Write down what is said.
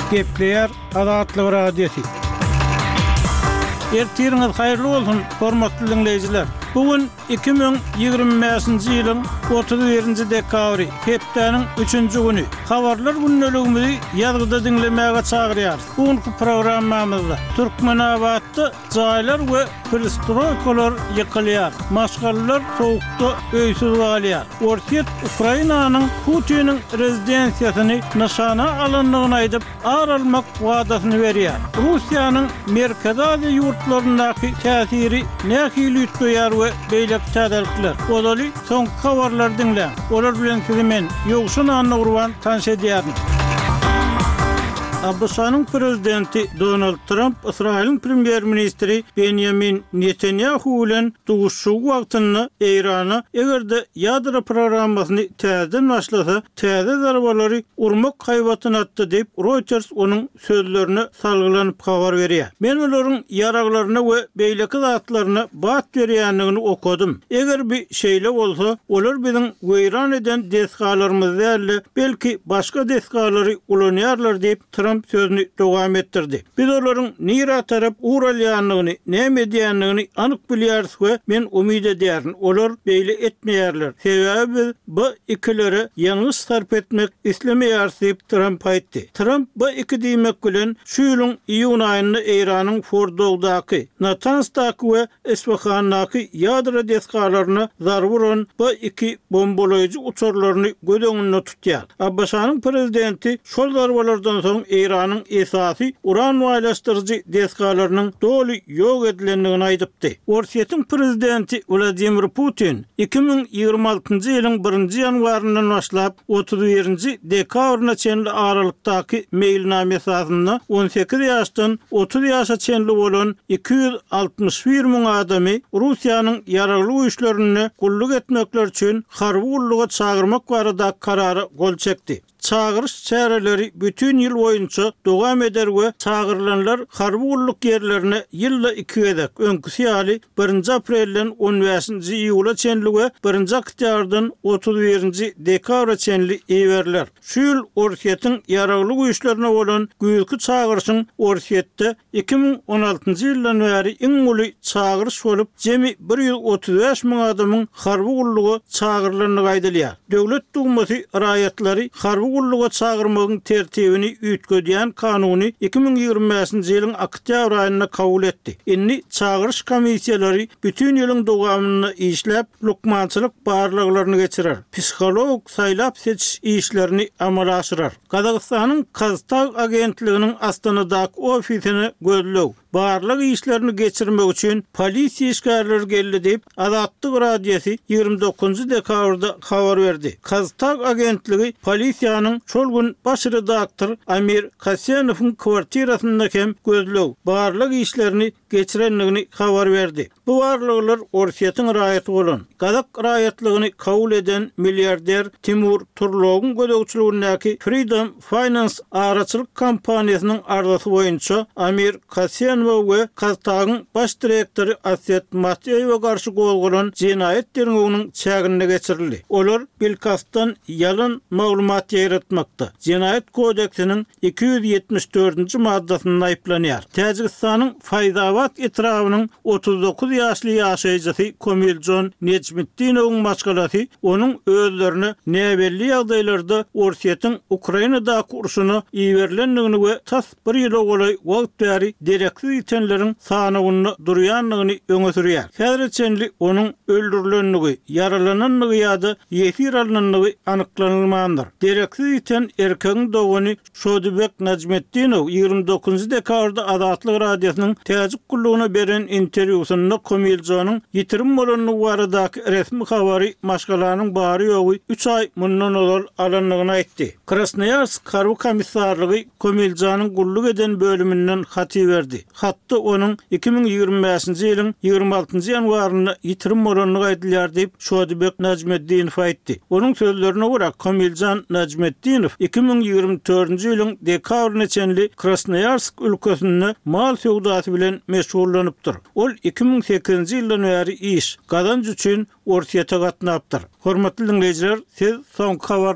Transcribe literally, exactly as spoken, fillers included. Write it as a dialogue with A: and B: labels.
A: Gepleyer Azatlyk Radiosu. Ertiriniz hayırlı olsun, hormatly dinleyijiler. Bugün iki bin ýygrimi beşinji ýylyň otuz birinji dekabry, hepdeniň üçünji güni. Habarlar günneligimizi ýazgyda dinlemäge çagyrýar. Bugünkü programmamyzda Türkmenabatda jaýlar we perestroykalar ýykylýar. Maşgallar sowukda öýsüz galýar. Ortiýet Ukrainanyň Putiniň rezidensiýasyny nişana alanlygyny aýdyp, aralmak wadasyny berýär. Russiýanyň Merkezi Aziýa ýurtlaryndaky täsiri nähili ýetýär we beýlek täzelikler. Olaly soňky habarlar dinle. Olar bilen sizi men ýogşun anna urban tanış edýärim. Abduşanyň prezidenti Donald Trump, Israil'in premier ministri Benjamin Netanyahu bilen duguşşu wagtyny Eýrana egerde ýadro programmasyny täzeden başlasa, täze zarbalary urmak haýbatyny atdy diýip Reuters onuň sözlerini salgylanyp habar berýär. Men olaryň ýaraglaryna we beýleki zatlaryna bat berýänligini okudum. Eger bir şeýle bolsa, olar biziň weýran eden desgalarymyz däl, belki başga desgalary ulanýarlar diýip Trump sözünü dowam ettirdi. Biz olaryň nira tarap uralýanlygyny, näme diýänligini anyk bilýäris we men umyt edýärin. Olar beýle etmeýärler. Sebäbi bu ikilere ýalňyş sarp etmek islemeýär diýip Trump aýtdy. Trump bu iki diýmek bilen şu ýylyň iýun aýynda Eýranyň Fordowdaky, Natansdaky we Isfahandaky ýadro desgalaryna zarar vuran bu iki bombalaýjy uçurlaryny göz öňünde tutýar. Abbaşanyň prezidenti şol zarbalardan soň Eýranyň esasy uran waýlaşdyrjy desgalarynyň doly ýok edilendigini aýdypdy. Orsiýetiň prezidenti Vladimir Putin iki bin ýygrimi altynjy ýylyň birinji ýanwaryndan başlap otuz birinji dekabryna çenli aralykdaky mailname esasyna on sekiz ýaşdan otuz ýaşa çenli bolan iki ýüz altymyş bir müň adamy Russiýanyň ýaragly güýçlerini gulluk etmekler üçin harby gulluga çagyrmak barada karary gol çekdi. Çağırış çäreleri bütün ýyl boýunça dowam eder we çağırlanlar harby gulluk ýerlerine ýylda iki edek. Öňküsi ýaly birinji aprelden on beşinji iýula çenli we birinji oktýabrdan otuz birinji dekabra çenli eýberler. Şu ýyl Orsiýetiň ýaragly güýçlerine bolan güýçli çağırşyň Orsiýetde iki bin on altynjy ýyldan bäri iň uly çağırış bolup jemi bir ýüz otuz beş müň adamyň harby gullugy çağırlandygy aýdylýar. Döwlet dumasy raýatlary harby gulluga çağırmagyň tertibini üýtgedýän kanuny iki bin ýygrimi beşinji ýylyň oktýabr aýyna kabul etdi. Indi çağırış komissiýalary bütün ýylyň dowamyny işläp, lukmançylyk barlyklaryny geçirer. Psikolog saýlap seçiş işlerini amala aşyrar. Kazakstanyň Kaztag agentliginiň Astanadaky ofisini gözlew, barlyk işlerini geçirmek üçin polisiýa işgärleri geldi diýip Azatlyk Radiosu ýygrimi dokuzynjy dekabrda habar berdi. Kaztag agentligi polisiýanyň şol gün baş redaktor Amir Kasenowyň kwartirasynda hem gözlew, barlyk işlerini geçirenligini habar berdi. Bu barlyklar Orsiýetiň raýaty bolan, Kazak raýatlygyny kabul eden milliarder Timur Turlowyň gödäwçiligindäki Freedom Finance araçylyk kompaniýasynyň ardasy boýunça Amir Kasenow we Kaztagyň baş direktori Aset Matyeýewe garşy golgulan jinayet derňegiňiň çägine geçirildi. Olar Belkastan ýalyn maglumat ýaratmakda. Jinayet kodeksiniň iki yüz ýetmiş dördünji maddasyny aýplanýar. Täjikistanyň Faýzabad etrawynyň otuz dokuz ýaşly ýaşaýjysy Komiljon Necmetdinowyň maşgalasy onuň özlerini näbelli ýagdaýlarda Orsiýetiň Ukrainadaky urşuny iýerlendigini we tas bir ýyla golay wagt bäri dereksiz itenleriň sanyny durýanlygyny öňe sürýär. Häzirçenli onuň öldürilenligi, yaralananlygy ýa-da ýesir alınanlygy anyklanylmagandyr. Dereksiz iten erkegiň dowany Şodibek Necmetdinow ýygrimi dokuzynjy dekabrda Azatlyk Radiosynyň täzik gullugyna beren interwýusynda Komiljonuň ýitirim bolanyny baradaky resmi habary maşgalanyň bary ýogy üç ay mundan olar alanlygyny aýtdy. Krasnoyarsk harby komissarlygy Komiljonuň gulluk eden bölüminden haty berdi. Hatda onuň iki bin ýygrimi beşinji ýylyň ýygrimi altynjy ýanwaryna ýitirim bolanyny aýdylýar diýip Şodibek Necmetdinow aýtdy. Onuň sözlerine görä Komiljon Necmetdinow iki bin ýygrimi dördünjy ýylyň dekabryna çenli Krasnoyarsk ülkesinde mal sowdasy bilen meşgullanypdyr. Ol iki bin sekizinji ýyldan bäri iş, gazanç üçin Orsiýete gatnapdyr. Hormatly dinleyijiler, siz soňky habar